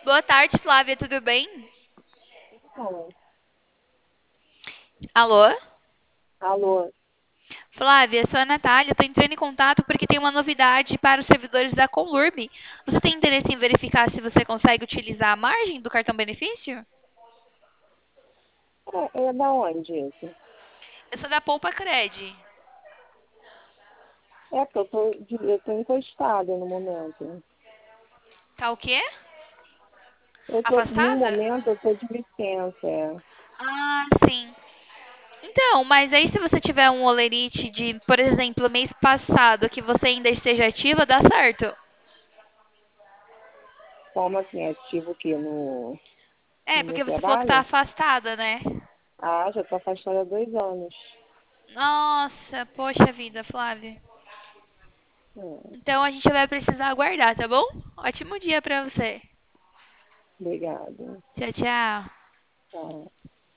Boa tarde, Flávia, tudo bem? Bom, Alô? alô, Flávia, sou a Natália, estou entrando em contato porque tem uma novidade para os servidores da Conlurb. Você tem interesse em verificar se você consegue utilizar a margem do cartão benefício? é da onde isso? Eu sou da Poupa Cred. É porque eu tô encostada no momento. Tá o quê? No Afastada? momento, eu tô de licença. Ah, sim. Então, mas aí se você tiver um olerite de, por exemplo, mês passado, que você ainda esteja ativa, dá certo. Como assim, ativo aqui É, no meu porque você falou que tá trabalho? afastada, né? Ah, já tô afastada há 2 anos. Nossa, poxa vida, Flávia. É, Então a gente vai precisar aguardar, tá bom? Ótimo dia pra você. obrigada. Tchau, tchau. Tá.